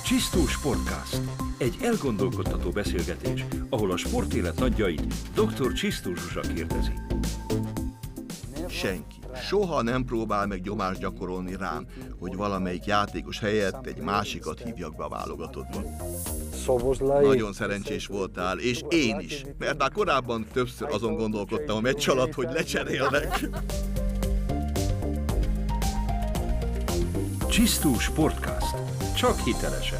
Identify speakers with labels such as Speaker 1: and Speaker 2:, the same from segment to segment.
Speaker 1: Csisztós Podcast. Egy elgondolkodtató beszélgetés, ahol a sportélet nagyjait dr. Csisztó Zsuzsa kérdezi.
Speaker 2: Senki soha nem próbál meg nyomást gyakorolni rám, hogy valamelyik játékos helyett egy másikat hívjak be a válogatottba. Nagyon szerencsés voltál, és én is, mert már korábban többször azon gondolkodtam a meccs alatt, hogy lecserélnek.
Speaker 1: Csisztós Podcast. Csak hitelesen.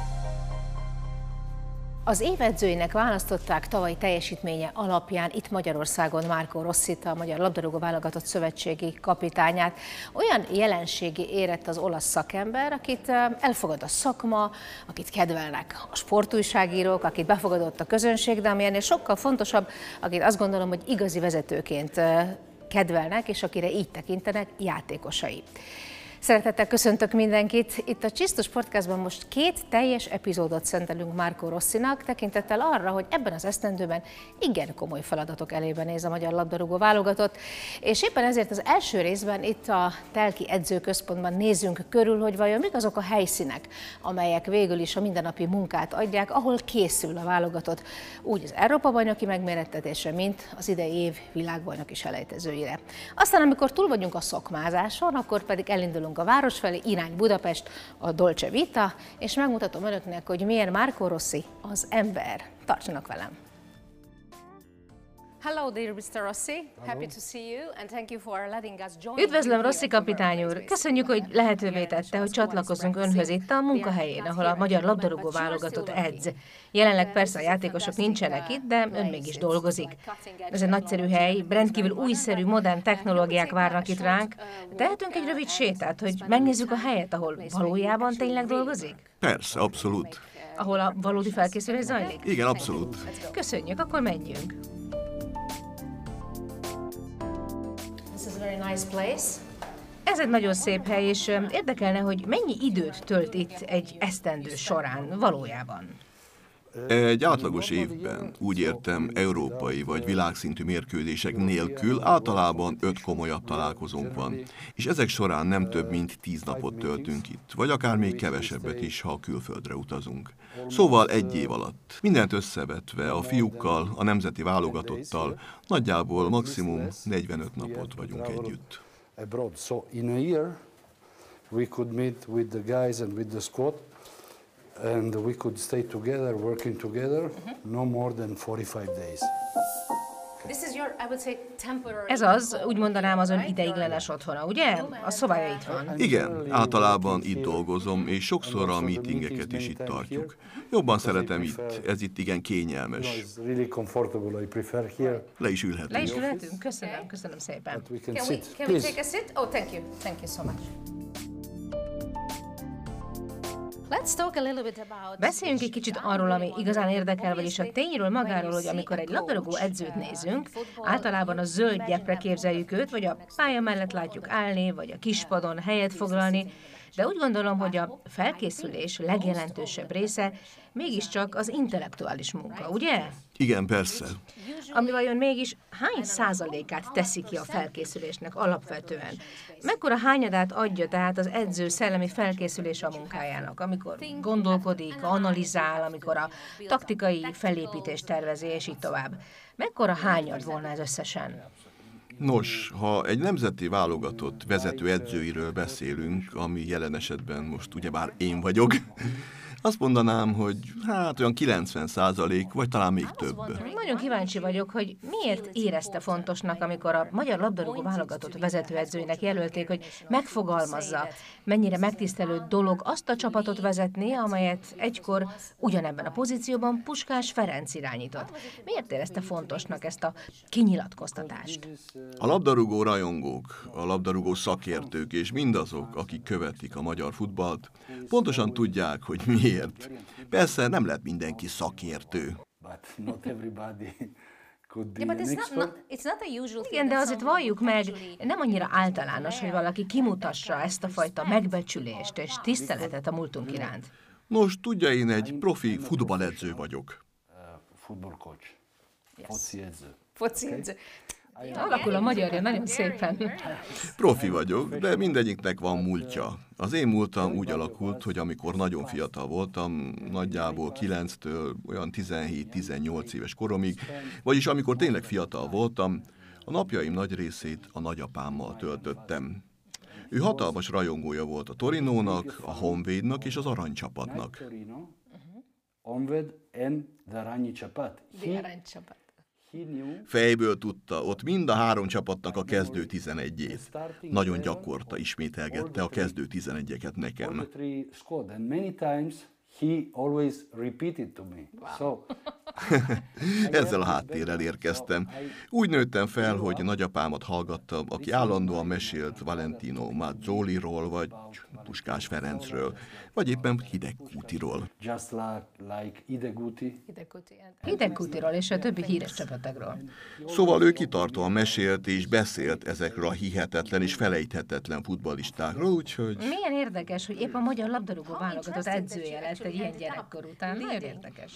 Speaker 3: Az év edzőinek választották tavalyi teljesítménye alapján itt Magyarországon Marco Rossit, a Magyar Labdarúgó Válogatott szövetségi kapitányát. Olyan jelenségi érett az olasz szakember, akit elfogad a szakma, akit kedvelnek a sportújságírók, akit befogadott a közönség, de ami ennél sokkal fontosabb, akit azt gondolom, hogy igazi vezetőként kedvelnek, és akire így tekintenek játékosai. Szeretettel köszöntök mindenkit! Itt a Csisztós Podcastban most 2 teljes epizódot szentelünk Marco Rossinak, tekintettel arra, hogy ebben az esztendőben igen komoly feladatok elébe néz a Magyar Labdarúgó Válogatott, és éppen ezért az első részben itt a Telki Edzőközpontban nézzünk körül, hogy vajon mik azok a helyszínek, amelyek végül is a mindennapi munkát adják, ahol készül a válogatott úgy az Európa-bajnoki megmérettetésre, mint az idei év világbajnoki selejtezőire. Aztán, amikor túl vagyunk a szakmázáson, akkor pedig elindulunk a város felé, irány Budapest, a Dolce Vita, és megmutatom önöknek, hogy milyen Marco Rossi az ember. Tartsanak velem! Hello, dear Mr. Rossi. Happy to see you, and thank you for letting us join.
Speaker 4: Üdvözlöm, Rossi kapitány úr! Köszönjük, hogy lehetővé tette, hogy csatlakozzunk önhöz itt a munkahelyén, ahol a Magyar Labdarúgó Válogatott edz. Jelenleg persze a játékosok nincsenek itt, de ön mégis dolgozik. Ez egy nagyszerű hely, rendkívül újszerű, modern technológiák várnak itt ránk. Tehetünk egy rövid sétát, hogy megnézzük a helyet, ahol valójában tényleg dolgozik?
Speaker 2: Persze, abszolút.
Speaker 4: Ahol a valódi felkészülés zajlik?
Speaker 2: Igen, abszolút.
Speaker 4: Köszönjük, akkor menjünk. Ez egy nagyon szép hely, és érdekelne, hogy mennyi időt tölt itt egy esztendő során valójában?
Speaker 2: Egy átlagos évben, úgy értem, európai vagy világszintű mérkőzések nélkül általában 5 komolyabb találkozónk van, és ezek során nem több mint 10 napot töltünk itt, vagy akár még kevesebbet is, ha külföldre utazunk. Szóval egy év alatt, mindent összevetve a fiúkkal, a nemzeti válogatottal, nagyjából maximum 45 napot vagyunk együtt.
Speaker 5: And we could stay together, working together, no more than 45 days.
Speaker 4: Ez az, úgy mondanám, az ön ideiglenes otthona, ugye? A szobája itt van.
Speaker 2: Igen, általában itt dolgozom, és sokszor a meetingeket is itt tartjuk. Jobban szeretem itt, ez itt igen kényelmes. Le is ülhetünk.
Speaker 4: Le is ülhetünk? Köszönöm szépen.
Speaker 3: Can we take a seat? Oh, thank you so much.
Speaker 4: Beszéljünk egy kicsit arról, ami igazán érdekel, vagyis a tényről magáról, hogy amikor egy labdarúgó edzőt nézünk, általában a zöld gyepre képzeljük őt, vagy a pálya mellett látjuk állni, vagy a kispadon helyet foglalni, de úgy gondolom, hogy a felkészülés legjelentősebb része mégiscsak az intellektuális munka, ugye?
Speaker 2: Igen, persze.
Speaker 4: Ami vajon mégis hány százalékát teszi ki a felkészülésnek alapvetően? Mekkora hányadát adja tehát az edző szellemi felkészülése a munkájának, amikor gondolkodik, analizál, amikor a taktikai felépítést tervezi, és így tovább? Mekkora hányad volna ez összesen?
Speaker 2: Nos, ha egy nemzeti válogatott vezető edzőiről beszélünk, ami jelen esetben most ugyebár én vagyok, azt mondanám, hogy hát olyan 90%, vagy talán még több.
Speaker 4: Nagyon kíváncsi vagyok, hogy miért érezte fontosnak, amikor a Magyar Labdarúgó Válogatott vezetőedzőinek jelölték, hogy megfogalmazza, mennyire megtisztelő dolog azt a csapatot vezetni, amelyet egykor ugyanebben a pozícióban Puskás Ferenc irányított. Miért érezte fontosnak ezt a kinyilatkoztatást?
Speaker 2: A labdarúgó rajongók, a labdarúgó szakértők és mindazok, akik követik a magyar futballt, pontosan tudják, hogy miért. Persze nem lehet mindenki szakértő.
Speaker 4: Igen, de azért valljuk meg, nem annyira általános, hogy valaki kimutassa ezt a fajta megbecsülést és tiszteletet a múltunk iránt.
Speaker 2: Nos, tudja, én egy profi futballedző vagyok.
Speaker 5: Football coach. Foci edző.
Speaker 3: Foci edző.
Speaker 4: Alakul a magyarja nagyon szépen.
Speaker 2: Profi vagyok, de mindegyiknek van múltja. Az én múltam úgy alakult, hogy amikor nagyon fiatal voltam, nagyjából 9-től olyan 17-18 éves koromig, vagyis amikor tényleg fiatal voltam, a napjaim nagy részét a nagyapámmal töltöttem. Ő hatalmas rajongója volt a Torinónak, a Honvédnak és az Aranycsapatnak. Fejből tudta, ott mind a 3 csapatnak a kezdő 11-ét. Nagyon gyakorta ismételgette a kezdő 11-eket nekem. Ezzel a háttérrel érkeztem. Úgy nőttem fel, hogy nagyapámat hallgattam, aki állandóan mesélt Valentino Mazzoliról, vagy Puskás Ferencről, vagy éppen Hidegkútiról.
Speaker 4: Hidegkútiról és a többi híres csapatokról.
Speaker 2: Szóval ő kitartóan mesélt és beszélt ezekről a hihetetlen és felejthetetlen futballistákról, úgyhogy...
Speaker 4: Milyen érdekes, hogy épp a magyar labdarúgó válogatott edzője lett egy ilyen gyerekkor után. Milyen érdekes.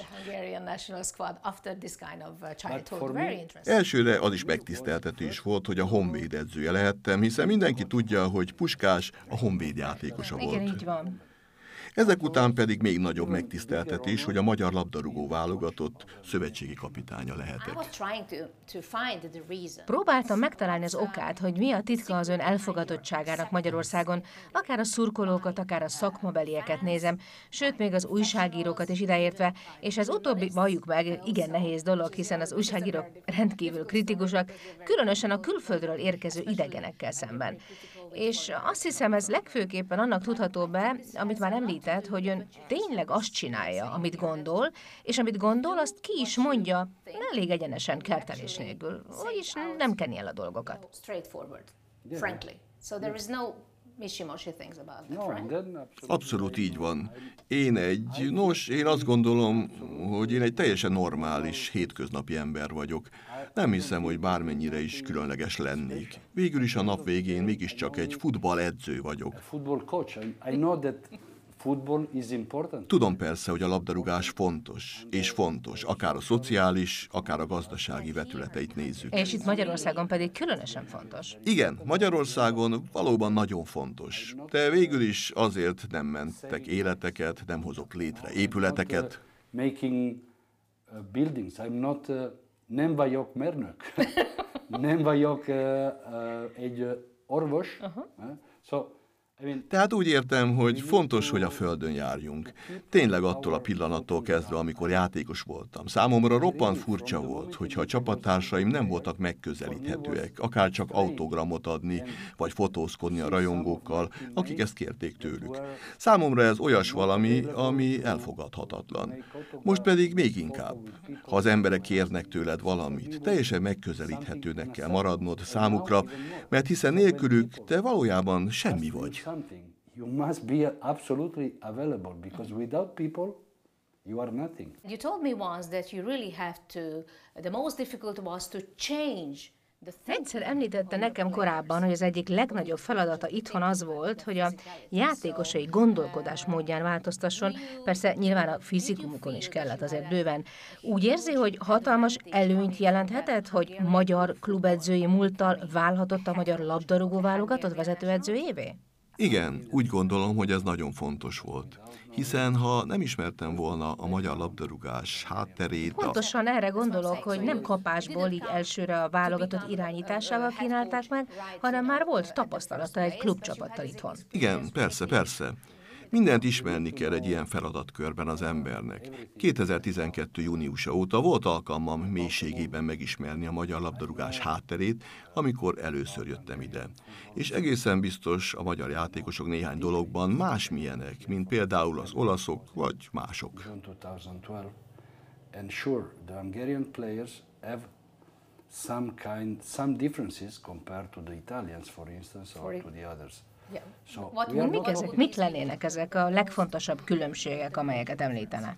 Speaker 2: Elsőre az is megtiszteltetés volt, hogy a Honvéd edzője lehettem, hiszen mindenki tudja, hogy Puskás a Honvéd játékosa volt.
Speaker 4: Igen, így van.
Speaker 2: Ezek után pedig még nagyobb megtiszteltetés, hogy a magyar labdarúgó válogatott szövetségi kapitánya lehetek.
Speaker 4: Próbáltam megtalálni az okát, hogy mi a titka az ön elfogadottságának Magyarországon, akár a szurkolókat, akár a szakmabelieket nézem, sőt még az újságírókat is ideértve, és ez utóbbi, valljuk meg, igen nehéz dolog, hiszen az újságírók rendkívül kritikusak, különösen a külföldről érkező idegenekkel szemben. És azt hiszem, ez legfőképpen annak tudható be, amit már említett, hogy ön tényleg azt csinálja, amit gondol, és amit gondol, azt ki is mondja, elég egyenesen, kertelés nélkül, vagyis nem kenni el a dolgokat.
Speaker 2: Abszolút így van. Én azt gondolom, hogy én egy teljesen normális, hétköznapi ember vagyok. Nem hiszem, hogy bármennyire is különleges lennék. Végül is a nap végén mégiscsak egy futballedző vagyok. Tudom persze, hogy a labdarúgás fontos, és fontos, akár a szociális, akár a gazdasági vetületeit nézzük.
Speaker 4: És itt Magyarországon pedig különösen fontos.
Speaker 2: Igen, Magyarországon valóban nagyon fontos, de végül is azért nem mentek életeket, nem hozok létre épületeket.
Speaker 5: Nem vagyok mérnök, nem vagyok egy orvos.
Speaker 2: Tehát úgy értem, hogy fontos, hogy a földön járjunk. Tényleg attól a pillanattól kezdve, amikor játékos voltam. Számomra roppant furcsa volt, hogyha a csapattársaim nem voltak megközelíthetőek, akár csak autogramot adni, vagy fotózkodni a rajongókkal, akik ezt kérték tőlük. Számomra ez olyas valami, ami elfogadhatatlan. Most pedig még inkább. Ha az emberek kérnek tőled valamit, teljesen megközelíthetőnek kell maradnod számukra, mert hiszen nélkülük te valójában semmi vagy.
Speaker 5: You must be absolutely available, because without people, you are nothing.
Speaker 3: You told me once that you really have to, the most difficult was to change.
Speaker 4: Egyszer említette nekem korábban, hogy az egyik legnagyobb feladata itthon az volt, hogy a játékosai gondolkodásmódján változtasson, persze nyilván a fizikumukon is kellett azért bőven. Úgy érzi, hogy hatalmas előnyt jelenthetett, hogy magyar klubedzői múlttal válhatott a magyar labdarúgó válogatott vezetőedzőjévé?
Speaker 2: Igen, úgy gondolom, hogy ez nagyon fontos volt. Hiszen ha nem ismertem volna a magyar labdarúgás hátterét...
Speaker 4: Pontosan erre gondolok, hogy nem kapásból így elsőre a válogatott irányításával kínálták meg, hanem már volt tapasztalata egy klubcsapattal itthon.
Speaker 2: Igen, persze. Mindent ismerni kell egy ilyen feladatkörben az embernek. 2012. júniusa óta volt alkalmam mélységében megismerni a magyar labdarúgás hátterét, amikor először jöttem ide. És egészen biztos a magyar játékosok néhány dologban másmilyenek, mint például az olaszok vagy mások.
Speaker 5: And sure, the Hungarian players have some differences compared to the Italians, for instance, or to the others.
Speaker 4: Mik lennének ezek a legfontosabb különbségek, amelyeket említene?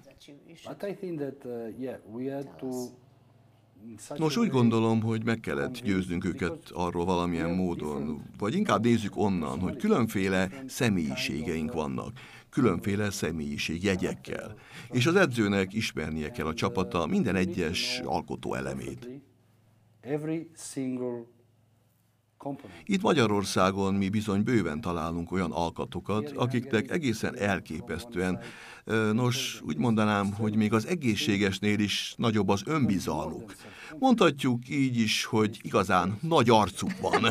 Speaker 2: Nos, úgy gondolom, hogy meg kellett győznünk őket arról valamilyen módon, vagy inkább nézzük onnan, hogy különféle személyiségeink vannak, különféle személyiségjegyekkel, és az edzőnek ismernie kell a csapata minden egyes alkotó elemét.
Speaker 5: every single component.
Speaker 2: Itt Magyarországon mi bizony bőven találunk olyan alkatokat, akiknek egészen elképesztően, úgy mondanám, hogy még az egészségesnél is nagyobb az önbizalmuk. Mondhatjuk így is, hogy igazán nagy arcuk van.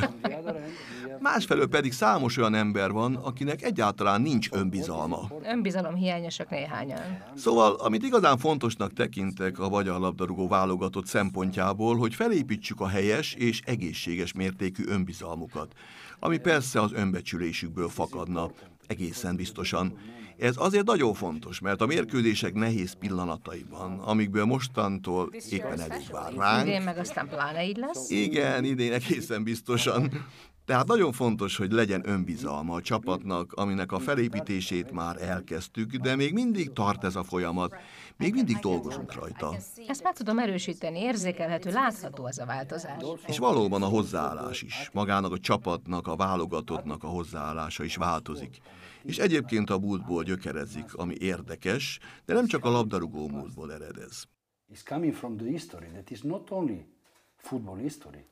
Speaker 2: Másfelől pedig számos olyan ember van, akinek egyáltalán nincs önbizalma.
Speaker 4: Önbizalom hiányosak néhányan.
Speaker 2: Szóval, amit igazán fontosnak tekintek a magyar labdarúgó válogatott szempontjából, hogy felépítsük a helyes és egészséges mértékű önbizalmukat, ami persze az önbecsülésükből fakadna, egészen biztosan. Ez azért nagyon fontos, mert a mérkőzések nehéz pillanataiban, amikből mostantól éppen elég vár ránk.
Speaker 4: Idén meg aztán pláne így lesz.
Speaker 2: Igen, idén egészen biztosan. Tehát nagyon fontos, hogy legyen önbizalma a csapatnak, aminek a felépítését már elkezdtük, de még mindig tart ez a folyamat, még mindig dolgozunk rajta.
Speaker 4: Ezt meg tudom erősíteni, érzékelhető, látható az a változás.
Speaker 2: És valóban a hozzáállás is, magának a csapatnak, a válogatottnak a hozzáállása is változik. És egyébként a múltból gyökerezik, ami érdekes, de nem csak a labdarúgó múltból eredez.
Speaker 5: It's coming from the history that is not only football history.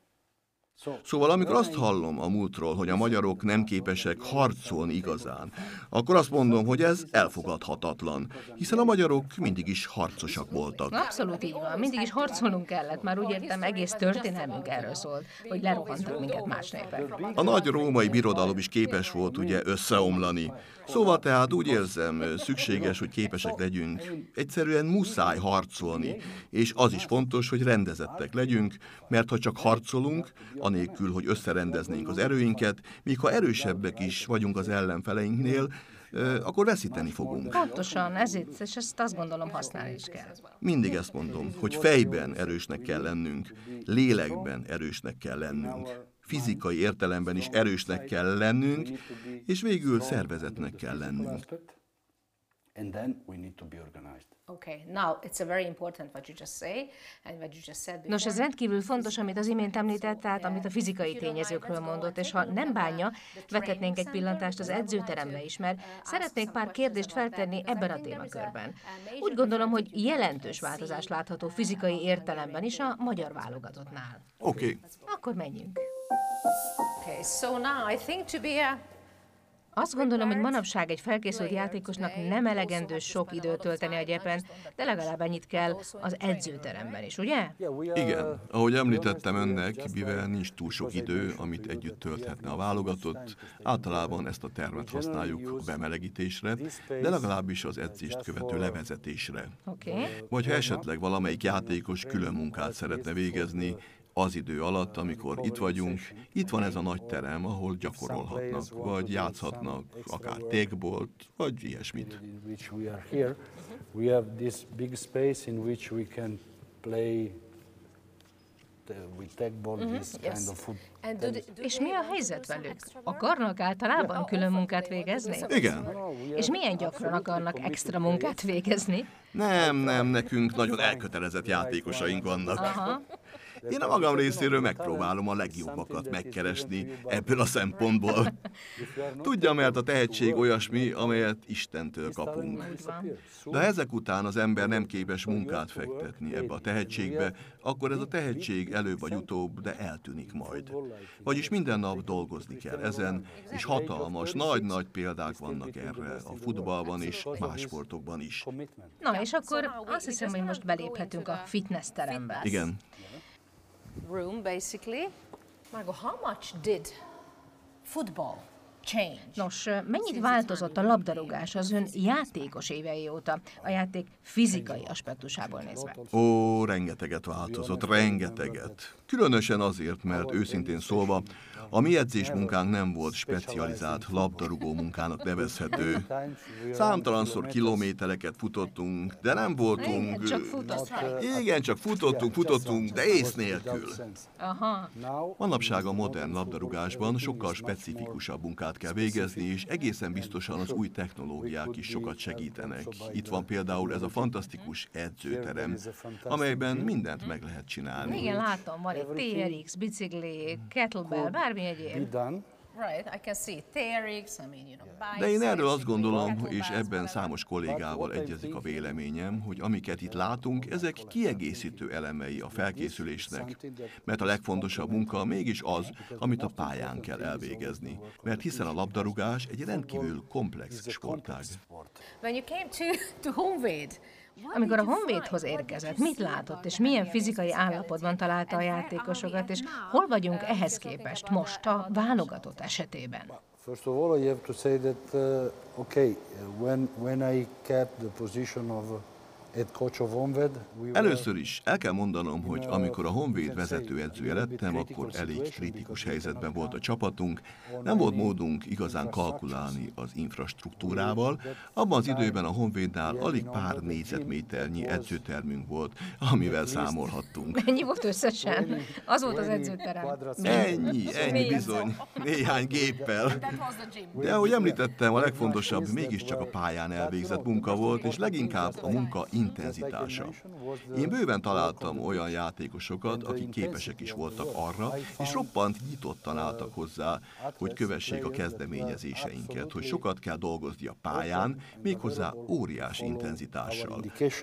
Speaker 2: Szóval amikor azt hallom a múltról, hogy a magyarok nem képesek harcolni igazán, akkor azt mondom, hogy ez elfogadhatatlan, hiszen a magyarok mindig is harcosak voltak.
Speaker 4: Abszolút így van, mindig is harcolnunk kellett, már úgy értem, egész történelmünk erről szólt, hogy lerohantak minket más népek.
Speaker 2: A nagy római birodalom is képes volt ugye összeomlani. Szóval tehát úgy érzem, szükséges, hogy képesek legyünk. Egyszerűen muszáj harcolni, és az is fontos, hogy rendezettek legyünk, mert ha csak harcolunk, anélkül, hogy összerendeznénk az erőinket, míg ha erősebbek is vagyunk az ellenfeleinknél, akkor veszíteni fogunk.
Speaker 4: Pontosan, ezért, és ezt azt gondolom használni is kell.
Speaker 2: Mindig ezt mondom, hogy fejben erősnek kell lennünk, lélekben erősnek kell lennünk, fizikai értelemben is erősnek kell lennünk, és végül szervezetnek kell lennünk.
Speaker 5: And then we need to be organized.
Speaker 3: Okay, now it's a very important what you just say and what you just said before.
Speaker 4: Nos, ez rendkívül fontos, amit az imént említett, tehát amit a fizikai tényezőkről mondott, és ha nem bánja, vethetnénk egy pillantást az edzőterembe is, mert szeretnék pár kérdést feltenni ebben a témakörben. Úgy gondolom, hogy jelentős változás látható fizikai értelemben is a magyar válogatottnál.
Speaker 2: Oké.
Speaker 4: Akkor menjünk.
Speaker 3: Okay, so now I think to be
Speaker 4: Azt gondolom, hogy manapság egy felkészült játékosnak nem elegendő sok időt tölteni a gyepen, de legalább ennyit kell az edzőteremben is, ugye?
Speaker 2: Igen, ahogy említettem önnek, mivel nincs túl sok idő, amit együtt tölthetne a válogatott, általában ezt a termet használjuk a bemelegítésre, de legalábbis az edzést követő levezetésre.
Speaker 4: Oké.
Speaker 2: Vagy ha esetleg valamelyik játékos külön munkát szeretne végezni, az idő alatt, amikor itt vagyunk, itt van ez a nagy terem, ahol gyakorolhatnak, vagy játszhatnak, akár tékbolt, vagy ilyesmit.
Speaker 5: We have this big space in which we can play with tékbolt, this kind of football.
Speaker 4: És mi a helyzet velük? Akarnak általában külön munkát végezni?
Speaker 2: Igen.
Speaker 4: És milyen gyakran akarnak extra munkát végezni?
Speaker 2: Nem, nekünk nagyon elkötelezett játékosaink vannak.
Speaker 4: Aha.
Speaker 2: Én a magam részéről megpróbálom a legjobbakat megkeresni ebből a szempontból. Tudja, mert a tehetség olyasmi, amelyet Istentől kapunk. De ha ezek után az ember nem képes munkát fektetni ebbe a tehetségbe, akkor ez a tehetség előbb vagy utóbb, de eltűnik majd. Vagyis minden nap dolgozni kell ezen, és hatalmas, nagy példák vannak erre a futballban és más sportokban is.
Speaker 4: Na, és akkor azt hiszem, hogy most beléphetünk a fitness terembe.
Speaker 2: Igen.
Speaker 3: room basically. Margot, how much did football change?
Speaker 4: Nos, mennyit változott a labdarúgás az ön játékos évei óta, a játék fizikai aspektusából nézve?
Speaker 2: Ó, rengeteget változott, rengeteget. Különösen azért, mert őszintén szólva, a mi edzésmunkánk nem volt specializált labdarúgó munkának nevezhető. Számtalanszor kilométereket futottunk, de nem voltunk... Igen, csak futottunk, de ész nélkül.
Speaker 4: Aha.
Speaker 2: Manapság a modern labdarúgásban sokkal specifikusabb munkát kell végezni, és egészen biztosan az új technológiák is sokat segítenek. Itt van például ez a fantasztikus edzőterem, amelyben mindent meg lehet csinálni.
Speaker 4: Igen, látom, van itt TRX, bicikli, kettlebell, bármi egyéb.
Speaker 2: De én erről azt gondolom, és ebben számos kollégával egyezik a véleményem, hogy amiket itt látunk, ezek kiegészítő elemei a felkészülésnek, mert a legfontosabb munka mégis az, amit a pályán kell elvégezni, mert hiszen a labdarúgás egy rendkívül komplex sportág.
Speaker 4: Amikor a Honvédhoz érkezett, mit látott, és milyen fizikai állapotban találta a játékosokat, és hol vagyunk ehhez képest most a válogatott esetében?
Speaker 5: First of all, I have to say that, when I kept the position of head coach of Honvéd,
Speaker 2: Először is el kell mondanom, hogy amikor a Honvéd vezetőedzője lettem, akkor elég kritikus helyzetben volt a csapatunk, nem volt módunk igazán kalkulálni az infrastruktúrával. Abban az időben a Honvédnál alig pár négyzetméternyi edzőtermünk volt, amivel számolhattunk.
Speaker 4: Mennyi volt összesen? Az volt az edzőterem.
Speaker 2: Ennyi bizony, néhány géppel. De ahogy említettem, a legfontosabb mégiscsak a pályán elvégzett munka volt, és leginkább a munka intenzitása. Én bőven találtam olyan játékosokat, akik képesek is voltak arra, és roppant nyitottan álltak hozzá, hogy kövessék a kezdeményezéseinket, hogy sokat kell dolgozni a pályán, méghozzá óriási intenzitással.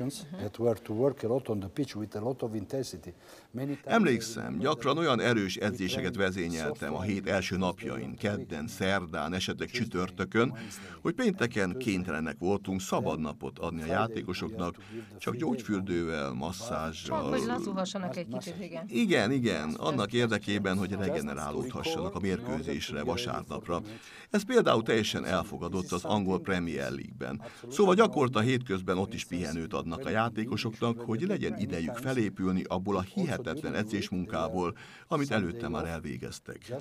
Speaker 2: Emlékszem, gyakran olyan erős edzéseket vezényeltem a hét első napjain, kedden, szerdán, esetleg csütörtökön, hogy pénteken kénytelenek voltunk szabadnapot adni a játékosoknak, csak gyógyfürdővel, masszázsal.
Speaker 4: Hogy lazulhassanak egy kicsit,
Speaker 2: Igen, annak érdekében, hogy regenerálódhassanak a mérkőzésre, vasárnapra. Ez például teljesen elfogadott az angol Premier League-ben. Szóval gyakorta hétközben ott is pihenőt adnak a játékosoknak, hogy legyen idejük felépülni abból a hihetetlen edzésmunkából, amit előtte már elvégeztek.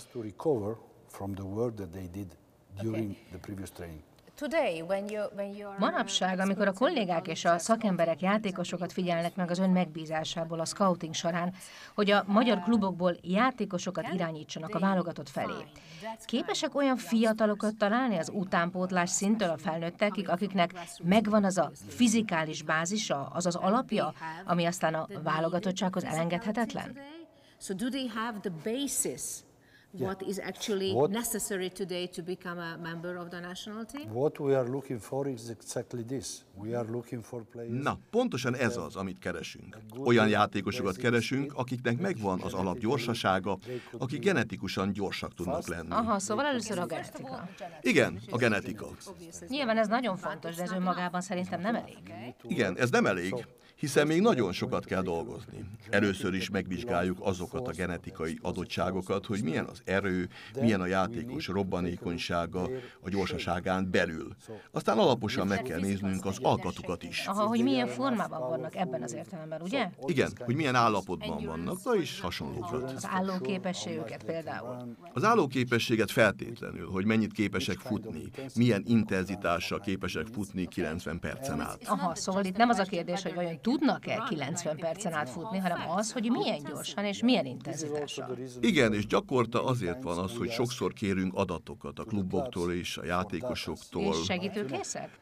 Speaker 4: Manapság, amikor a kollégák és a szakemberek játékosokat figyelnek meg az ön megbízásából a scouting során, hogy a magyar klubokból játékosokat irányítsanak a válogatott felé. Képesek olyan fiatalokat találni az utánpótlás szinttől a felnőttekig, akiknek megvan az a fizikális bázisa, az az alapja, ami aztán a válogatottsághoz elengedhetetlen?
Speaker 3: So do they have the basis? What is actually necessary today to become a member of the national team?
Speaker 5: What we are looking for is exactly this. We are looking for players.
Speaker 2: Na, pontosan ez az, amit keresünk. Olyan játékosokat keresünk, akiknek megvan az alapgyorsasága, akik genetikusan gyorsak tudnak lenni.
Speaker 4: Aha, szóval először a genetika.
Speaker 2: Igen, a genetika.
Speaker 4: Nyilván ez nagyon fontos, de ez önmagában szerintem nem elég.
Speaker 2: Igen, ez nem elég, hiszen még nagyon sokat kell dolgozni. Először is megvizsgáljuk azokat a genetikai adottságokat, hogy milyen az erő, milyen a játékos robbanékonysága a gyorsaságán belül. Aztán alaposan meg kell néznünk az alkatukat is.
Speaker 4: Aha, hogy milyen formában vannak ebben az értelemben, ugye?
Speaker 2: Igen, hogy milyen állapotban vannak, és hasonlókat.
Speaker 4: Az állóképességüket például.
Speaker 2: Az állóképességet feltétlenül, hogy mennyit képesek futni, milyen intenzitással képesek futni 90 percen át.
Speaker 4: Aha, szóval itt nem az a kérdés, hogy vajon tudnak-e 90 percen át futni, hanem az, hogy milyen gyorsan és milyen intenzitással.
Speaker 2: Igen, és gyakorta azért van az, hogy sokszor kérünk adatokat a kluboktól és a játékosoktól.
Speaker 4: És segítőkészek?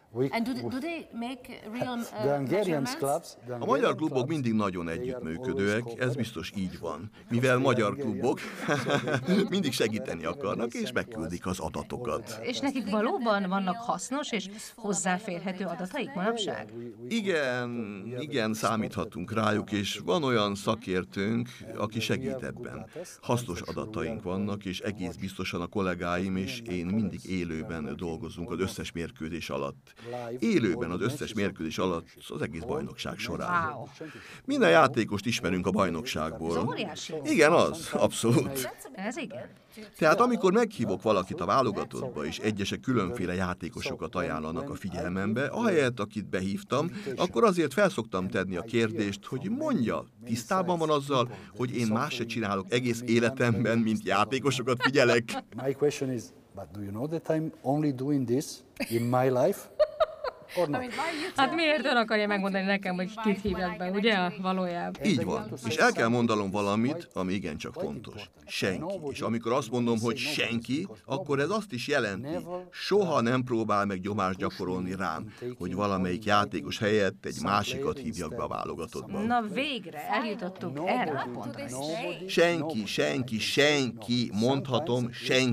Speaker 2: A magyar klubok mindig nagyon együttműködőek, ez biztos így van. Mivel magyar klubok mindig segíteni akarnak, és megküldik az adatokat.
Speaker 4: És nekik valóban vannak hasznos és hozzáférhető adataik manapság?
Speaker 2: Igen, számíthatunk rájuk, és van olyan szakértőnk, aki segít ebben. Hasznos adataink vannak, és egész biztosan a kollégáim és én mindig élőben dolgozunk az összes mérkőzés alatt. Élőben az összes mérkőzés alatt az egész bajnokság során. Minden játékost ismerünk a bajnokságból. Igen, az, abszolút.
Speaker 4: Ez igen.
Speaker 2: Tehát amikor meghívok valakit a válogatottba, és egyesek különféle játékosokat ajánlanak a figyelmembe, ahelyett, akit behívtam, akkor azért felszoktam tenni a kérdést, hogy mondja, tisztában van azzal, hogy én más se csinálok egész életemben, mint játékosokat figyelek.
Speaker 5: My question is, but do you know that I'm only doing this in my life?
Speaker 4: Hát miért ön akarja megmondani nekem, hogy kit hívnak be, ugye, valójában?
Speaker 2: Így van. És el kell mondanom valamit, ami igencsak fontos. Senki. És amikor azt mondom, hogy senki, akkor ez azt is jelenti, soha nem próbál meg nyomást gyakorolni rám, hogy valamelyik játékos helyett egy másikat hívjak be a válogatottba.
Speaker 4: Na végre, eljutottunk erre a pontra.
Speaker 2: Senki, mondhatom, senki.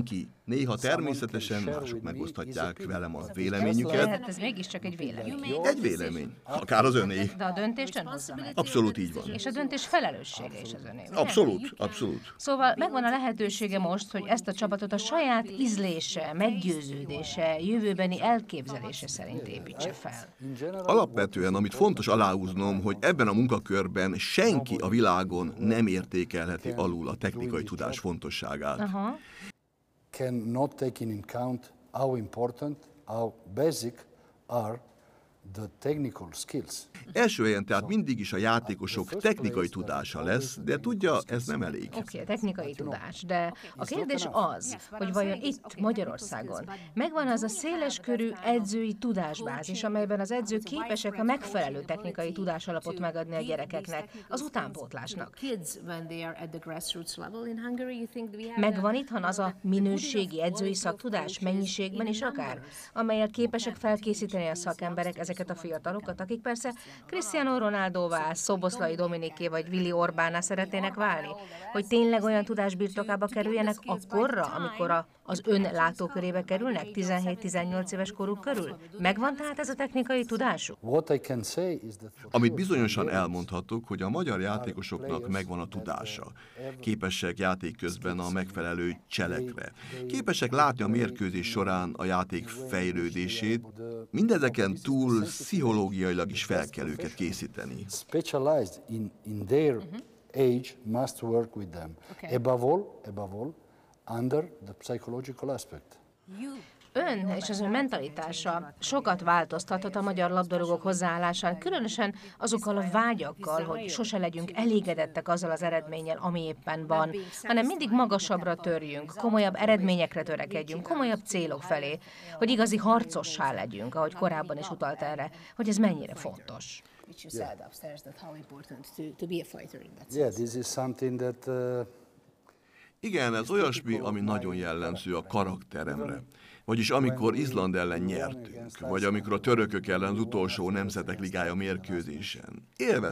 Speaker 2: Néha természetesen mások megoszthatják velem a véleményüket.
Speaker 4: Hát ez mégiscsak egy vélemény.
Speaker 2: Egy vélemény, akár az öné.
Speaker 4: De a döntést ön hozza meg.
Speaker 2: Abszolút így van.
Speaker 4: És a döntés felelőssége is az öné. Ugye?
Speaker 2: Abszolút, abszolút.
Speaker 4: Szóval megvan a lehetősége most, hogy ezt a csapatot a saját ízlése, meggyőződése, jövőbeni elképzelése szerint építse fel.
Speaker 2: Alapvetően, amit fontos aláhúznom, hogy ebben a munkakörben senki a világon nem értékelheti alul a technikai tudás fontosságát.
Speaker 4: Aha.
Speaker 5: Cannot take in account how important, how basic are the technical skills.
Speaker 2: Első helyen tehát mindig is a játékosok technikai tudása lesz, de tudja, ez nem elég.
Speaker 4: Oké, technikai tudás, de a kérdés az, hogy vajon itt Magyarországon megvan az a széleskörű edzői tudásbázis, amelyben az edzők képesek a megfelelő technikai tudásalapot megadni a gyerekeknek az utánpótlásnak. Megvan itthon az a minőségi edzői szaktudás, mennyiségben is akár, amellyel képesek felkészíteni a szakemberek ezeket a fiatalokat, akik persze Cristiano Ronaldóvá, Szoboszlai Dominiké vagy Willi Orbánná szeretnének válni, hogy tényleg olyan tudás birtokába kerüljenek akkorra, amikor az ön látókörébe kerülnek, 17-18 éves koruk körül? Megvan tehát ez a technikai tudásuk?
Speaker 2: Amit bizonyosan elmondhatok, hogy a magyar játékosoknak megvan a tudása. Képesek játék közben a megfelelő cselekre. Képesek látni a mérkőzés során a játék fejlődését. Mindezeken túl pszichológiailag is fel kell őket készíteni.
Speaker 5: Specialized in their age must work with them. Above all, under the psychological aspect.
Speaker 4: Ön és az ön mentalitása sokat változtathat a magyar labdarúgók hozzáállásán, különösen azokkal a vágyakkal, hogy sose legyünk elégedettek azzal az eredménnyel, ami éppen van, hanem mindig magasabbra törjünk, komolyabb eredményekre törekedjünk, komolyabb célok felé, hogy igazi harcossá legyünk, ahogy korábban is utalt erre, hogy ez mennyire fontos.
Speaker 5: Yeah, this is something that
Speaker 2: Igen, ez olyasmi, ami nagyon jellemző a karakteremre. Vagyis amikor Izland ellen nyertünk, vagy amikor a törökök ellen az utolsó Nemzetek Ligája mérkőzésen.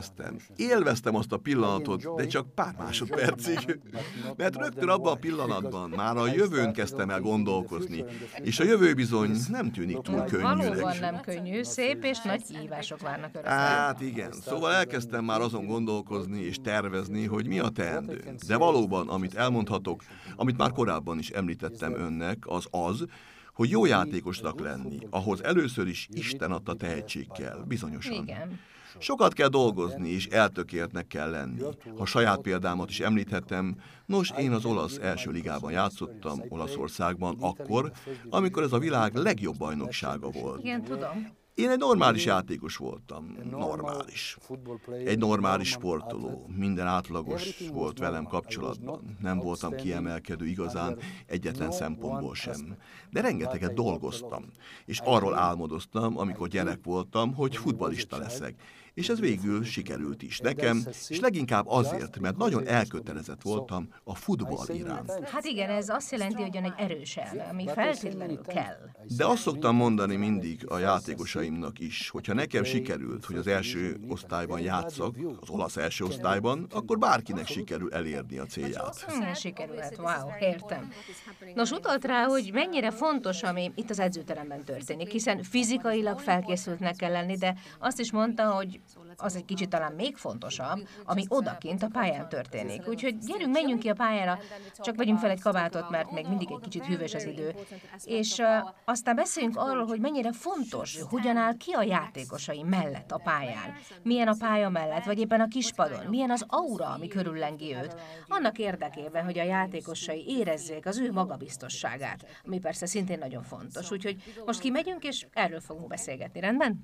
Speaker 2: Élveztem azt a pillanatot, de csak pár másodpercig. Mert rögtön abban a pillanatban már a jövőn kezdtem el gondolkozni, és a jövő bizony nem tűnik túl könnyűnek.
Speaker 4: Valóban nem könnyű, szép és nagy kihívások várnak önökre.
Speaker 2: Hát igen, szóval elkezdtem már azon gondolkozni és tervezni, hogy mi a teendő. De valóban, amit elmondhatok, amit már korábban is említettem önnek, az, hogy jó játékosnak lenni, ahhoz először is Isten adta tehetség kell, bizonyosan.
Speaker 4: Igen.
Speaker 2: Sokat kell dolgozni, és eltökéltnek kell lenni. Ha saját példámat is említhetem, nos, én az olasz első ligában játszottam, Olaszországban akkor, amikor ez a világ legjobb bajnoksága volt.
Speaker 4: Igen, tudom.
Speaker 2: Én egy normális játékos voltam, normális. Egy normális sportoló, minden átlagos volt velem kapcsolatban. Nem voltam kiemelkedő igazán, egyetlen szempontból sem. De rengeteget dolgoztam, és arról álmodoztam, amikor gyerek voltam, hogy futballista leszek. És ez végül sikerült is nekem, és leginkább azért, mert nagyon elkötelezett voltam a futball iránt.
Speaker 4: Hát igen, ez azt jelenti, hogy ön egy erős elme, ami feltétlenül kell.
Speaker 2: De azt szoktam mondani mindig a játékosaimnak is, hogyha nekem sikerült, hogy az első osztályban játszak, az olasz első osztályban, akkor bárkinek sikerül elérni a célját.
Speaker 4: Sikerült, wow, értem. Nos, utalt rá, hogy mennyire fontos, ami itt az edzőteremben történik, hiszen fizikailag felkészültnek kell lenni, de azt is mondta, hogy az egy kicsit talán még fontosabb, ami odakint a pályán történik. Úgyhogy gyerünk, menjünk ki a pályára, csak vegyünk fel egy kabátot, mert még mindig egy kicsit hűvös az idő. És aztán beszéljünk arról, hogy mennyire fontos, hogyan áll ki a játékosai mellett a pályán. Milyen a pálya mellett, vagy éppen a kispadon, milyen az aura, ami körüllengi őt. Annak érdekében, hogy a játékosai érezzék az ő magabiztosságát, ami persze szintén nagyon fontos. Úgyhogy most kimegyünk, és erről fogunk beszélgetni, rendben?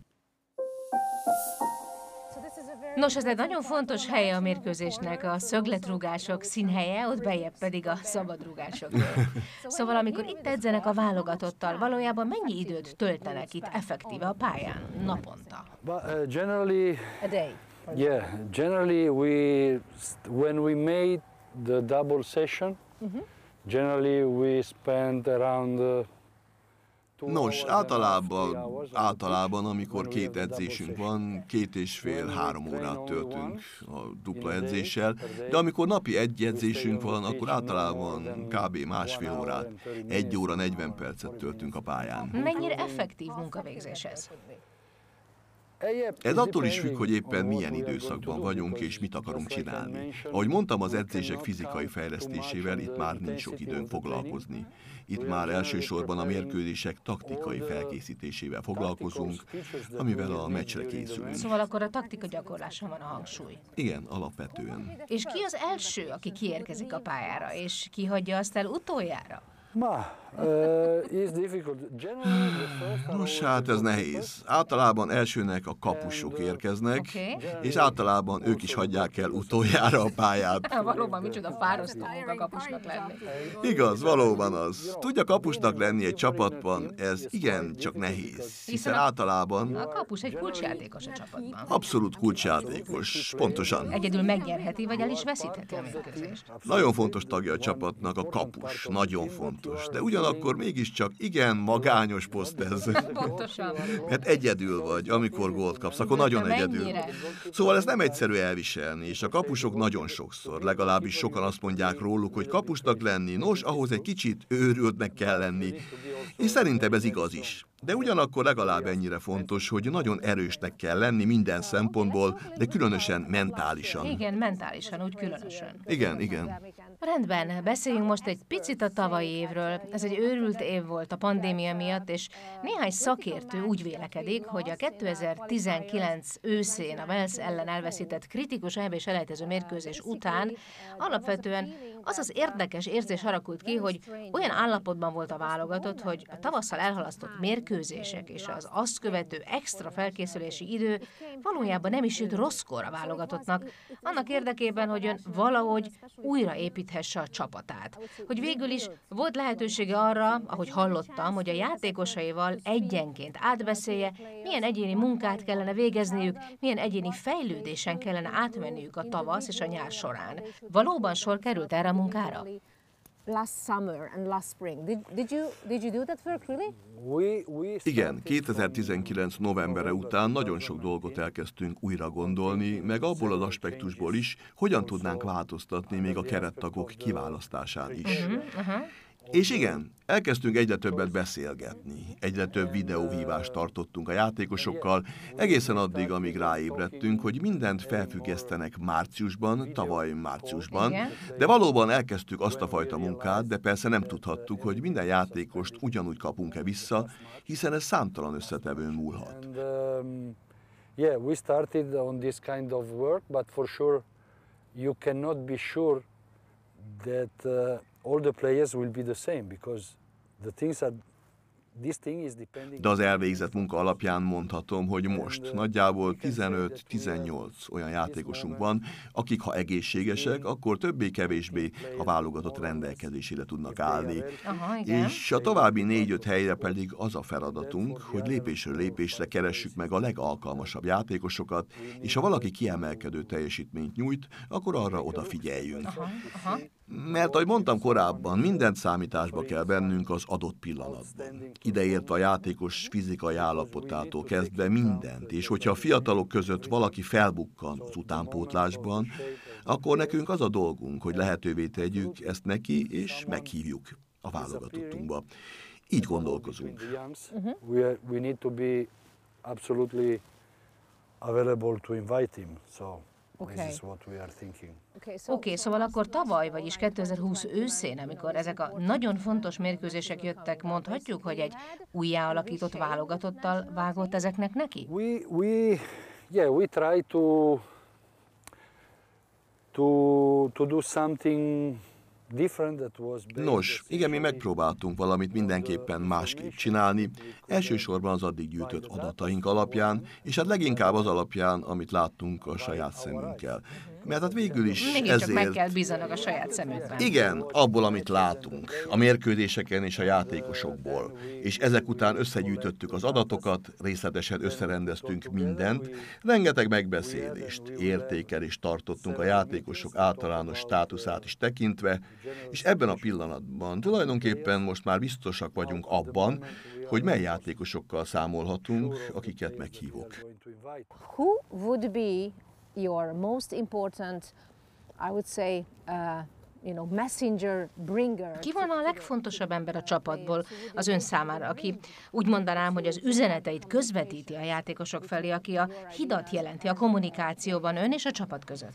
Speaker 4: Nos, ez egy nagyon fontos helye a mérkőzésnek, a szögletrúgások színhelye, ott bejebb pedig a szabadrúgások. Szóval amikor itt edzenek a válogatottal, valójában mennyi időt töltenek itt effektíve a pályán naponta?
Speaker 5: Generally,
Speaker 4: A day.
Speaker 5: yeah, generally when we made the double session, generally we spent around
Speaker 2: Nos, általában, amikor 2 edzésünk van, 2,5-3 órát töltünk a dupla edzéssel, de amikor napi 1 edzésünk van, akkor általában kb. 1,5 órát, 1 óra 40 percet töltünk a pályán.
Speaker 4: Mennyire effektív munkavégzés ez?
Speaker 2: Ez attól is függ, hogy éppen milyen időszakban vagyunk és mit akarunk csinálni. Ahogy mondtam, az edzések fizikai fejlesztésével itt már nincs sok időnk foglalkozni. Itt már elsősorban a mérkőzések taktikai felkészítésével foglalkozunk, amivel a meccsre készülünk.
Speaker 4: Szóval akkor a taktika gyakorláson van a hangsúly.
Speaker 2: Igen, alapvetően.
Speaker 4: És ki az első, aki kiérkezik a pályára, és ki hagyja azt el utoljára?
Speaker 2: Nos, hát ez nehéz. Általában elsőnek a kapusok érkeznek, és általában ők is hagyják el utoljára a pályát.
Speaker 4: Valóban micsoda fárasztó munka kapusnak lenni.
Speaker 2: Igaz, valóban az. Tudja kapusnak lenni egy csapatban, ez igen, csak nehéz. Hiszen általában...
Speaker 4: A kapus egy kulcsjátékos a csapatban.
Speaker 2: Abszolút kulcsjátékos, pontosan.
Speaker 4: Egyedül megnyerheti, vagy el is veszítheti a mérkőzést.
Speaker 2: Nagyon fontos tagja a csapatnak a kapus, nagyon fontos. De ugyanakkor mégiscsak igen magányos poszt ez.
Speaker 4: Pontosan.
Speaker 2: Mert egyedül vagy, amikor gólt kapsz, akkor nagyon egyedül. Szóval ez nem egyszerű elviselni, és a kapusok nagyon sokszor, legalábbis sokan azt mondják róluk, hogy kapusnak lenni, nos, ahhoz egy kicsit őrültnek kell lenni. És szerintem ez igaz is. De ugyanakkor legalább ennyire fontos, hogy nagyon erősnek kell lenni minden szempontból, de különösen mentálisan.
Speaker 4: Igen, mentálisan, úgy különösen.
Speaker 2: Igen.
Speaker 4: Rendben, beszéljünk most egy picit a tavalyi évről. Ez egy őrült év volt a pandémia miatt, és néhány szakértő úgy vélekedik, hogy a 2019 őszén a Wales ellen elveszített kritikus EB-s elejtező mérkőzés után alapvetően az az érdekes érzés alakult ki, hogy olyan állapotban volt a válogatott, hogy a tavasszal elhalasztott mérkőzések és az azt követő extra felkészülési idő valójában nem is jut rosszkor a válogatottnak, annak érdekében, hogy ön valahogy újraépíthesse a csapatát. Hogy végül is volt lehetősége arra, ahogy hallottam, hogy a játékosaival egyenként átbeszélje, milyen egyéni munkát kellene végezniük, milyen egyéni fejlődésen kellene átmenniük a tavasz és a nyár során. Valóban sor került erre a munkára?
Speaker 3: Last summer and last spring. Did you do that work really?
Speaker 2: Igen, 2019 novembere után nagyon sok dolgot elkezdtünk újra gondolni, meg abból az aspektusból is, hogyan tudnánk változtatni még a kerettagok kiválasztásán is. És igen, elkezdtünk egyre többet beszélgetni, egyre több videóhívást tartottunk a játékosokkal, egészen addig, amíg ráébredtünk, hogy mindent felfüggesztenek márciusban, tavaly márciusban, de valóban elkezdtük azt a fajta munkát, de persze nem tudhattuk, hogy minden játékost ugyanúgy kapunk-e vissza, hiszen ez számtalan összetevőn múlhat.
Speaker 5: Yeah, we started on this kind of work, but for sure you cannot be sure that all the players will be the same, because the things are, this thing is depending.
Speaker 2: De az elvégzett munka alapján mondhatom, hogy most nagyjából 15-18 olyan játékosunk van, akik ha egészségesek, akkor többé-kevésbé a válogatott rendelkezésére tudnak állni. És a további 4-5 helyre pedig az a feladatunk, hogy lépésről lépésre keressük meg a legalkalmasabb játékosokat, és ha valaki kiemelkedő teljesítményt nyújt, akkor arra odafigyeljünk. Mert, ahogy mondtam korábban, mindent számításba kell vennünk az adott pillanatban. Ideértve a játékos fizikai állapotától kezdve mindent, és hogyha a fiatalok között valaki felbukkan az utánpótlásban, akkor nekünk az a dolgunk, hogy lehetővé tegyük ezt neki, és meghívjuk a válogatottunkba. Így gondolkozunk.
Speaker 5: We need to be absolutely available to invite him. So this is what we are thinking.
Speaker 4: Oké, szóval akkor tavaly, vagyis 2020 őszén, amikor ezek a nagyon fontos mérkőzések jöttek, mondhatjuk, hogy egy újjáalakított válogatottal vágott ezeknek neki?
Speaker 5: We try to do something different that was.
Speaker 2: Nos, igen, mi megpróbáltunk valamit mindenképpen másképp csinálni, elsősorban az addig gyűjtött adataink alapján, és hát leginkább az alapján, amit láttunk a saját szemünkkel. Mert hát végül is
Speaker 4: Mégiscsak meg kell
Speaker 2: ezért...
Speaker 4: bízzanak a saját szemükben.
Speaker 2: Igen, abból, amit látunk, a mérkőzéseken és a játékosokból. És ezek után összegyűjtöttük az adatokat, részletesen összerendeztünk mindent, rengeteg megbeszélést, értékelést tartottunk a játékosok általános státuszát is tekintve, és ebben a pillanatban tulajdonképpen most már biztosak vagyunk abban, hogy mely játékosokkal számolhatunk, akiket meghívok.
Speaker 3: Who would be your most important, I would say, messenger bringer?
Speaker 4: Ki van a legfontosabb ember a csapatból az ön számára, aki úgy mondanám, hogy az üzeneteit közvetíti a játékosok felé, aki a hidat jelenti a kommunikációban ön és a csapat között?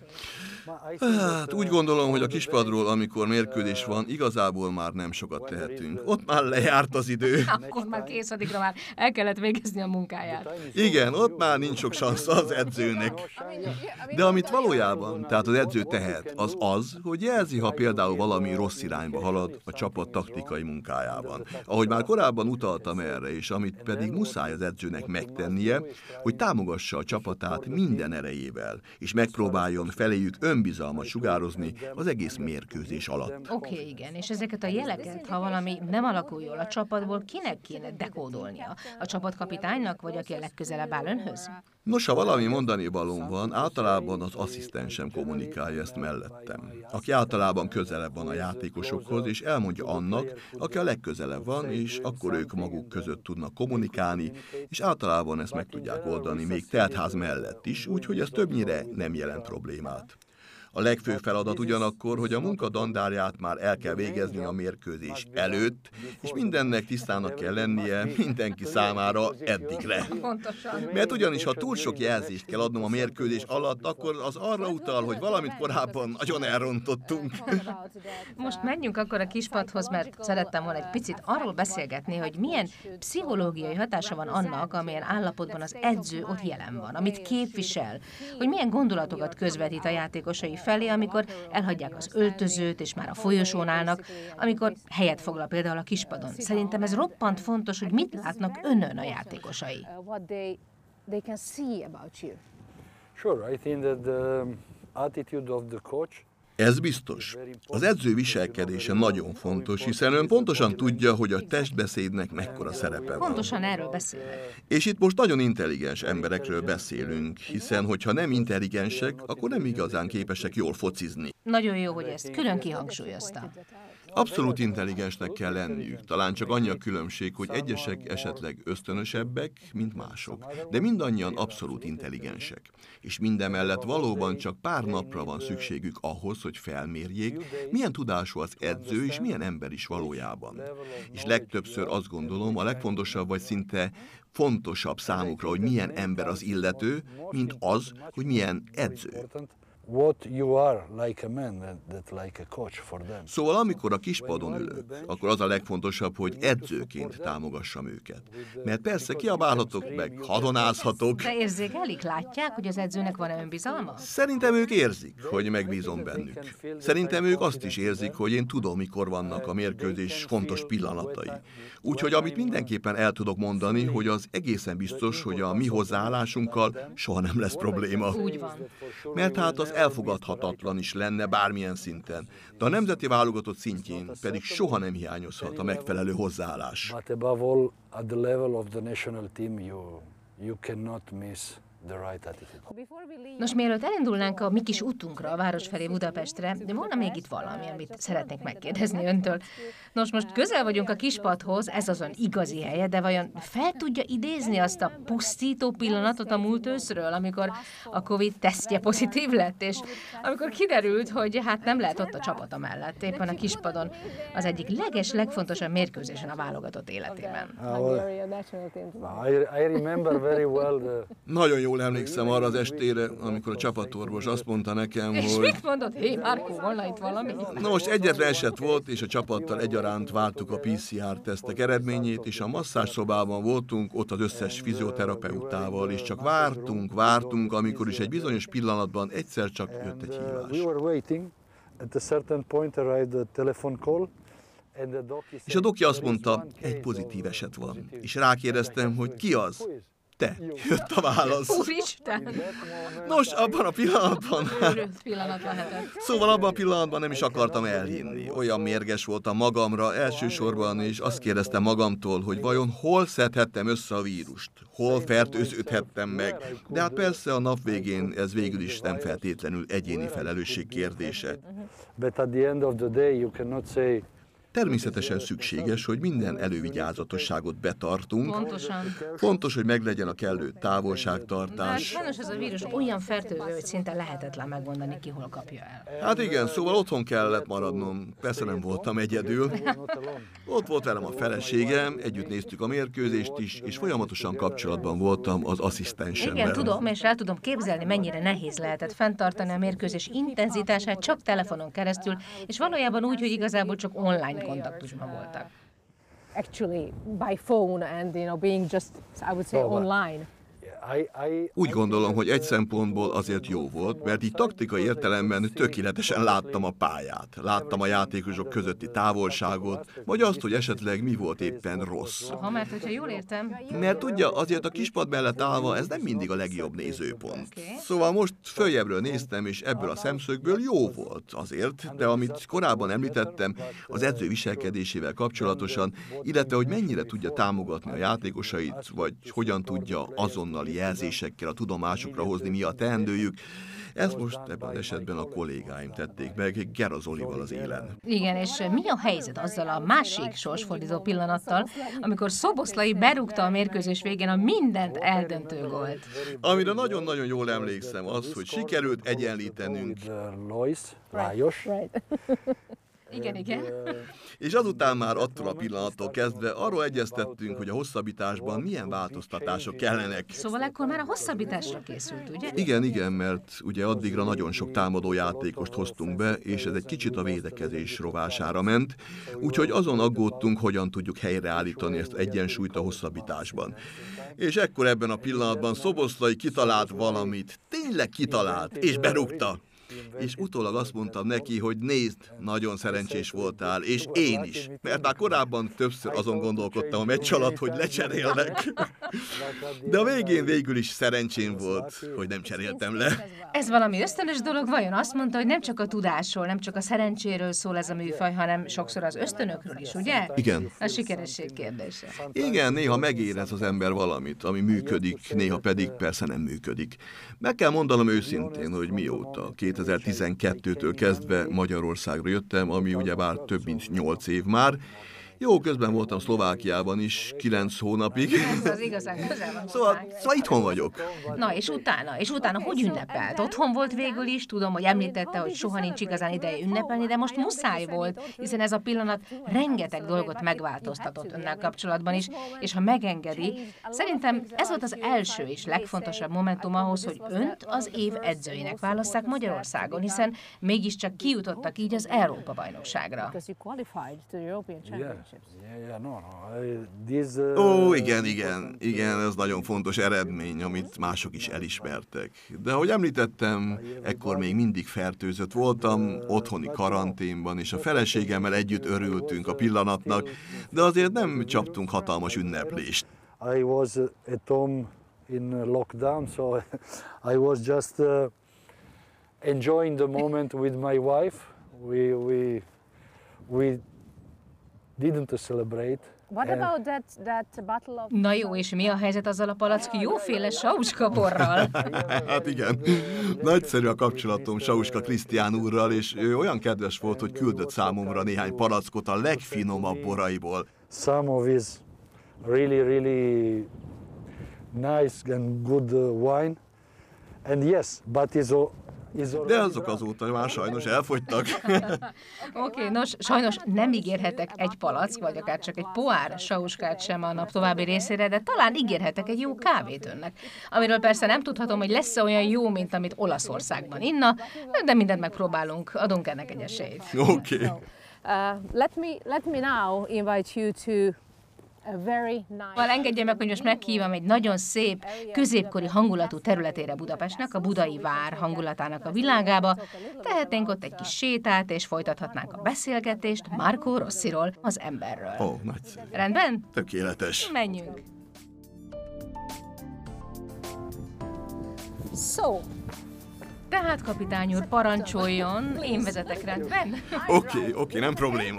Speaker 2: Hát úgy gondolom, hogy a kispadról, amikor mérkőzés van, igazából már nem sokat tehetünk. Ott már lejárt az idő.
Speaker 4: Akkor már kész, addigra már el kellett végezni a munkáját.
Speaker 2: Igen, ott már nincs sok szansz az edzőnek. De amit valójában, tehát az edző tehet, az, hogy jelzi, ha például valami rossz irányba halad a csapat taktikai munkájában. Ahogy már korábban utaltam erre, és amit pedig muszáj az edzőnek megtennie, hogy támogassa a csapatát minden erejével, és megpróbáljon feléjük önbizalmat sugározni az egész mérkőzés alatt.
Speaker 4: Oké, igen, és ezeket a jeleket, ha valami nem alakul jól a csapatból, kinek kéne dekódolnia? A csapatkapitánynak, vagy aki a legközelebb áll önhöz?
Speaker 2: Nos, ha valami mondani valóm van, általában az asszisztensem kommunikálja ezt mellettem, aki általában közelebb van a játékosokhoz, és elmondja annak, aki a legközelebb van, és akkor ők maguk között tudnak kommunikálni, és általában ezt meg tudják oldani még teltház mellett is, úgyhogy ez többnyire nem jelent problémát. A legfőbb feladat ugyanakkor, hogy a munka dandárját már el kell végezni a mérkőzés előtt, és mindennek tisztának kell lennie mindenki számára eddigre.
Speaker 4: Pontosan.
Speaker 2: Mert ugyanis, ha túl sok jelzést kell adnom a mérkőzés alatt, akkor az arra utal, hogy valamit korábban nagyon elrontottunk.
Speaker 4: Most menjünk akkor a kispadhoz, mert szerettem volna egy picit arról beszélgetni, hogy milyen pszichológiai hatása van annak, amilyen állapotban az edző ott jelen van, amit képvisel, hogy milyen gondolatokat közvetít a játékosai felé, amikor elhagyják az öltözőt, és már a folyosón állnak, amikor helyet foglal például a kispadon. Szerintem ez roppant fontos, hogy mit látnak önön a játékosai.
Speaker 5: Sure, I think that the attitude of the coach.
Speaker 2: Ez biztos. Az edző viselkedése nagyon fontos, hiszen ön pontosan tudja, hogy a testbeszédnek mekkora szerepe van.
Speaker 4: Pontosan erről beszélek.
Speaker 2: És itt most nagyon intelligens emberekről beszélünk, hiszen hogyha nem intelligensek, akkor nem igazán képesek jól focizni.
Speaker 4: Nagyon jó, hogy ezt külön kihangsúlyozta.
Speaker 2: Abszolút intelligensnek kell lenniük, talán csak annyi a különbség, hogy egyesek esetleg ösztönösebbek, mint mások, de mindannyian abszolút intelligensek. És mindemellett valóban csak pár napra van szükségük ahhoz, hogy felmérjék, milyen tudású az edző és milyen ember is valójában. És legtöbbször azt gondolom, a legfontosabb vagy szinte fontosabb számukra, hogy milyen ember az illető, mint az, hogy milyen edző.
Speaker 5: What you are like a man, that like a coach for them.
Speaker 2: Szóval amikor a kispadon ülök, akkor az a legfontosabb, hogy edzőként támogassam őket. Mert persze kiabálhatok, meg hadonázhatok.
Speaker 4: De érzékelik, látják, hogy az edzőnek van-e önbizalma?
Speaker 2: Szerintem ők érzik, hogy megbízom bennük. Szerintem ők azt is érzik, hogy én tudom, mikor vannak a mérkőzés fontos pillanatai. Úgyhogy amit mindenképpen el tudok mondani, hogy az egészen biztos, hogy a mi hozzáállásunkkal soha nem lesz probléma.
Speaker 4: Úgy van.
Speaker 2: Mert hát az elfogadhatatlan is lenne bármilyen szinten, de a nemzeti válogatott szintjén pedig soha nem hiányozhat a megfelelő hozzáállás.
Speaker 5: But above all, at the level of the national team, you cannot miss the right attitude.
Speaker 4: Nos, mielőtt elindulnánk a mi kis utunkra a város felé Budapestre, de volna még itt valami, amit szeretnék megkérdezni öntől. Nos, most közel vagyunk a kispadhoz, ez azon igazi helye, de vajon fel tudja idézni azt a pusztító pillanatot a múlt őszről, amikor a Covid tesztje pozitív lett, és amikor kiderült, hogy hát nem lehet ott a csapata mellett, éppen a kispadon az egyik legfontosabb mérkőzésen a válogatott életében.
Speaker 5: I remember very well
Speaker 2: Nagyon jól emlékszem arra az estére, amikor a csapatorvos azt mondta nekem,
Speaker 4: És
Speaker 2: hogy...
Speaker 4: mit mondott? Hé, Márkó, volna itt valami?
Speaker 2: Na most egyetlen eset volt, és a csapattal egyaránt vártuk a PCR-tesztek eredményét, és a masszázsszobában voltunk, ott az összes fizioterapeutával, és csak vártunk, amikor is egy bizonyos pillanatban egyszer csak jött egy hívás.
Speaker 5: we were waiting. At a certain point arrived a telephone call. And the doc
Speaker 2: És a doki azt mondta, egy pozitív eset van. És rákérdeztem, hogy ki az? Te, jött a válasz.
Speaker 4: Úristen!
Speaker 2: Nos, abban a pillanatban...
Speaker 4: Őrült pillanat lehetett.
Speaker 2: Szóval abban a pillanatban nem is akartam elhinni. Olyan mérges voltam magamra elsősorban, és azt kérdeztem magamtól, hogy vajon hol szedhettem össze a vírust, hol fertőződhettem meg. De hát persze a nap végén ez végül is nem feltétlenül egyéni felelősség kérdése.
Speaker 5: But at the end of the day, you cannot say,
Speaker 2: Természetesen szükséges, hogy minden elővigyázatosságot betartunk.
Speaker 4: Pontosan.
Speaker 2: Fontos, hogy meglegyen a kellő
Speaker 4: Hát
Speaker 2: távolságtartás.
Speaker 4: sajnos ez a vírus olyan fertőző, hogy szinte lehetetlen megmondani, ki hol kapja el.
Speaker 2: Hát igen, szóval otthon kellett maradnom. Persze nem voltam egyedül. Ott volt velem a feleségem, együtt néztük a mérkőzést is, és folyamatosan kapcsolatban voltam az asszisztensemmel.
Speaker 4: Igen, tudom, és el tudom képzelni, mennyire nehéz lehetett fenntartani a mérkőzés intenzitását csak telefonon keresztül, és valójában úgy, hogy igazából csak online kontaktusban voltak.
Speaker 3: Actually by phone and being just, I would say, online.
Speaker 2: Úgy gondolom, hogy egy szempontból azért jó volt, mert így taktikai értelemben tökéletesen láttam a pályát. Láttam a játékosok közötti távolságot, vagy azt, hogy esetleg mi volt éppen rossz.
Speaker 4: Ha mert hogyha jól értem,
Speaker 2: Mert tudja, azért a kispad mellett állva ez nem mindig a legjobb nézőpont. Szóval most följebbről néztem, és ebből a szemszögből jó volt azért, de amit korábban említettem, az edző viselkedésével kapcsolatosan, illetve hogy mennyire tudja támogatni a játékosait, vagy hogyan tudja azonnali jelzésekkel a tudomásukra hozni, mi a teendőjük. Ezt most ebben az esetben a kollégáim tették meg, Gera Zolival az élen.
Speaker 4: igen, és mi a helyzet azzal a másik sorsfordító pillanattal, amikor Szoboszlai berúgta a mérkőzés végén a mindent eldöntő gólt?
Speaker 2: Amire nagyon-nagyon jól emlékszem az, hogy sikerült egyenlítenünk,
Speaker 5: Lajos.
Speaker 4: Igen.
Speaker 2: és azután már attól a pillanattól kezdve arról egyeztettünk, hogy a hosszabbításban milyen változtatások kellenek.
Speaker 4: Szóval ekkor már a hosszabbításra készült, ugye?
Speaker 2: Igen, mert ugye addigra nagyon sok támadó játékost hoztunk be, és ez egy kicsit a védekezés rovására ment, úgyhogy azon aggódtunk, hogyan tudjuk helyreállítani ezt egyensúlyt a hosszabbításban. És ekkor ebben a pillanatban Szoboszlai kitalált valamit, tényleg kitalált, és berúgta. És utólag azt mondtam neki, hogy nézd, nagyon szerencsés voltál, és én is. Mert már korábban többször azon gondolkodtam a meccs alatt, hogy lecserélnek. De a végén végül is szerencsém volt, hogy nem cseréltem le.
Speaker 4: Ez valami ösztönös dolog, vajon azt mondta, hogy nem csak a tudásról, nem csak a szerencséről szól ez a műfaj, hanem sokszor az ösztönökről is, ugye?
Speaker 2: Igen.
Speaker 4: A sikeresség kérdése.
Speaker 2: Igen, néha megérez az ember valamit, ami működik, néha pedig persze nem működik. Meg kell mondanom őszintén, hogy mióta 2012-től kezdve Magyarországra jöttem, ami ugyebár több mint 8 év már. Jó, közben voltam Szlovákiában is 9 hónapig.
Speaker 4: Ez az igazán közel van.
Speaker 2: Szóval itthon vagyok.
Speaker 4: Na, és utána hogy ünnepelt? Otthon volt végül is, tudom, hogy említette, hogy soha nincs igazán ideje ünnepelni, de most muszáj volt, hiszen ez a pillanat rengeteg dolgot megváltoztatott önnel kapcsolatban is, és ha megengedi, szerintem ez volt az első és legfontosabb momentum ahhoz, hogy önt az év edzőjének válasszák Magyarországon, hiszen mégiscsak kijutottak így az Európa-bajnokságra.
Speaker 2: Ó, igen, ez nagyon fontos eredmény, amit mások is elismertek. De ahogy említettem, ekkor még mindig fertőzött voltam, otthoni karanténban, és a feleségemmel együtt örültünk a pillanatnak, de azért nem csaptunk hatalmas ünneplést.
Speaker 5: I was at home in lockdown, so I was just enjoying the moment with my wife. We didn't celebrate.
Speaker 3: What about that bottle of...
Speaker 4: Na jó, és mi a helyzet azzal a palack jóféle sauska borral?
Speaker 2: Hát igen, nagyszerű a kapcsolatom Sauska Krisztián úrral, és ő olyan kedves volt, hogy küldött számomra néhány palackot a legfinomabb boraiból.
Speaker 5: Some of his really nice and good wine. And yes, but
Speaker 2: de azok azóta már sajnos elfogytak.
Speaker 4: Oké, nos, sajnos nem ígérhetek egy palack, vagy akár csak egy pohár sauskát sem a nap további részére, de talán ígérhetek egy jó kávét önnek. Amiről persze nem tudhatom, hogy lesz-e olyan jó, mint amit Olaszországban inna, de mindent megpróbálunk, adunk ennek egy esélyt.
Speaker 2: Oké.
Speaker 3: Let me now invite you to a very nice...
Speaker 4: Engedje meg, hogy most meghívom egy nagyon szép, középkori hangulatú területére Budapestnek, a Budai Vár hangulatának a világába. Tehetnénk ott egy kis sétát, és folytathatnánk a beszélgetést Marco Rossiról, az emberről.
Speaker 2: Ó, nagyszerű.
Speaker 4: Rendben?
Speaker 2: Tökéletes.
Speaker 4: Menjünk! Tehát kapitány úr, parancsoljon, én vezetek rendben.
Speaker 2: Oké, nem probléma.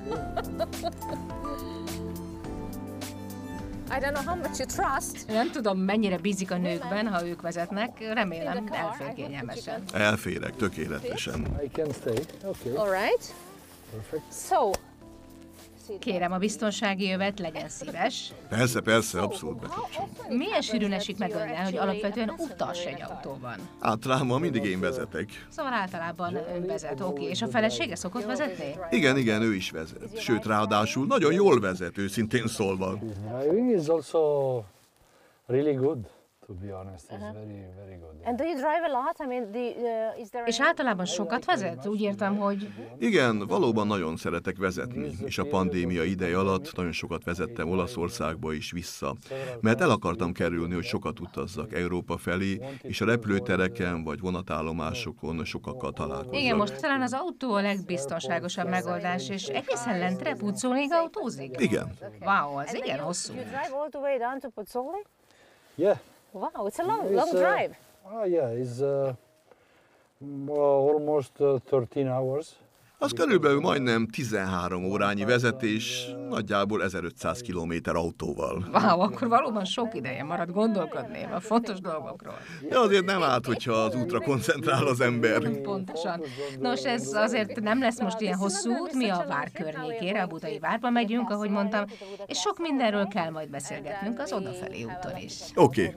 Speaker 4: Nem tudom, mennyire bízik a nőkben, ha ők vezetnek, remélem elfér kényelmesen.
Speaker 2: Elférek, tökéletesen.
Speaker 5: I can stay. Okay.
Speaker 3: All right.
Speaker 5: Perfect.
Speaker 4: Kérem, a biztonsági jövet legyen szíves.
Speaker 2: Persze, abszolút bekapcsolom.
Speaker 4: Milyen sűrűn esik meg önnel, hogy alapvetően utas egy autóban?
Speaker 2: Általában mindig én vezetek.
Speaker 4: Szóval általában ön vezet, oké. És a felesége szokott vezetni?
Speaker 2: Igen, ő is vezet. Sőt, ráadásul nagyon jól vezet, őszintén szólva.
Speaker 5: Driving is also really good, to be honest. It's very good.
Speaker 3: And do you drive a lot? I mean, is there
Speaker 4: És általában sokat vezet? Úgy értem, hogy...
Speaker 2: Igen, valóban nagyon szeretek vezetni, és a pandémia ideje alatt nagyon sokat vezettem Olaszországba is vissza, mert el akartam kerülni, hogy sokat utazzak Európa felé, és a repülőtereken vagy vonatállomásokon sokakkal találkozzak.
Speaker 4: Igen, most talán az autó a legbiztonságosabb megoldás, és egészen lentre Puzzoliig autózik?
Speaker 2: Igen.
Speaker 4: Wow, az igen hosszú.
Speaker 3: You drive all the way down to Pozzoli?
Speaker 5: Yeah.
Speaker 3: Wow, it's a long drive.
Speaker 5: Yeah, it's almost 13 hours.
Speaker 2: Az körülbelül majdnem 13 órányi vezetés, nagyjából 1500 kilométer autóval.
Speaker 4: Wow, akkor valóban sok ideje marad gondolkodni a fontos dolgokról.
Speaker 2: De azért nem árt, hogyha az útra koncentrál az ember.
Speaker 4: Pontosan. Nos, ez azért nem lesz most ilyen hosszú út, mi a vár környékére, a Budai Várba megyünk, ahogy mondtam, és sok mindenről kell majd beszélgetnünk az odafelé úton is.
Speaker 2: Oké.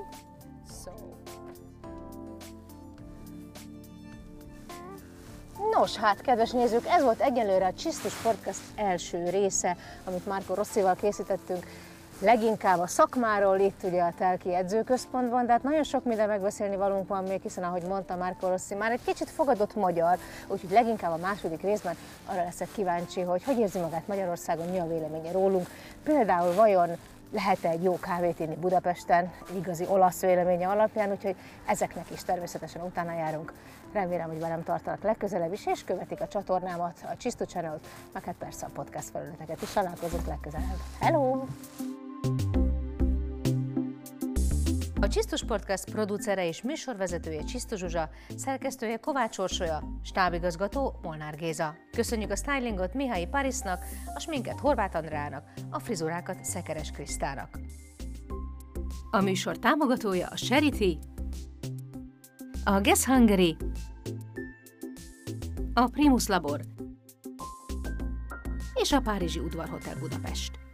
Speaker 3: Nos, hát, kedves nézők, ez volt egyelőre a Csisztus Podcast első része, amit Marco Rossival készítettünk. Leginkább a szakmáról, itt ugye a Telki edzőközpontban, de hát nagyon sok minden megbeszélni valunk van még, hiszen ahogy mondta Marco Rossi, már egy kicsit fogadott magyar, úgyhogy leginkább a második részben arra leszek kíváncsi, hogy érzi magát Magyarországon, mi a véleménye rólunk. Például vajon lehet-e egy jó kávét inni Budapesten, igazi olasz véleménye alapján, úgyhogy ezeknek is természetesen utána járunk. Remélem, hogy velem tartanak legközelebb is, és követik a csatornámat, a Csisztu Channel-t, meg hát persze a podcast felületeket is. Találkozunk legközelebb. Hello! A Csisztus Podcast producere és műsorvezetője Csisztu Zsuzsa, szerkesztője Kovács Orsolya, stábigazgató Molnár Géza. Köszönjük a stylingot Mihály Parisnak, a sminket Horváth Andrának, a frizurákat Szekeres Krisztának. A műsor támogatója a Charity, a Guess Hungary, a Primus Labor és a Párizsi Udvarhotel Budapest.